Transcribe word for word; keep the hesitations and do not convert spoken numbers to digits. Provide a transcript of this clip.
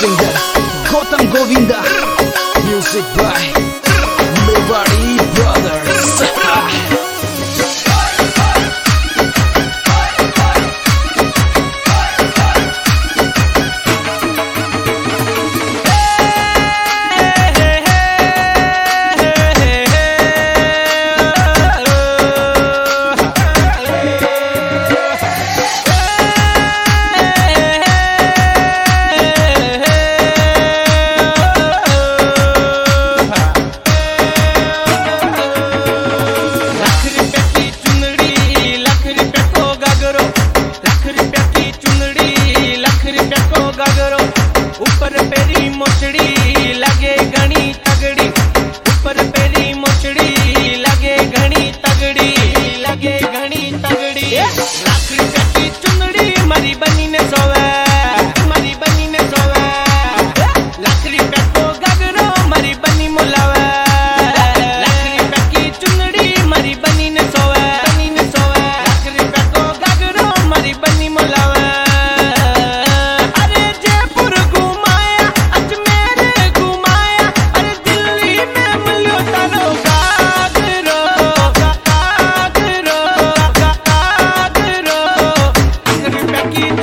singer Gautam Govinda, music by Mewari Brothers. ऊपर पेरी मोचड़ी लगे घनी तगड़ी, ऊपर पेरी मोचड़ी लगे घनी तगड़ी, लगे घनी तगड़ी। लाख रुपया की चुंदड़ी मरी बनी ने सोवे, मरी बनी ने सोवे। लाख रुपया को गगरो मरी बनी मुलावे, लाख रुपया की चुंदड़ी मरी बनी ने सोवे, बनी ने सोवे। लाख रुपया को गगरो मरी बनी मुलावे। की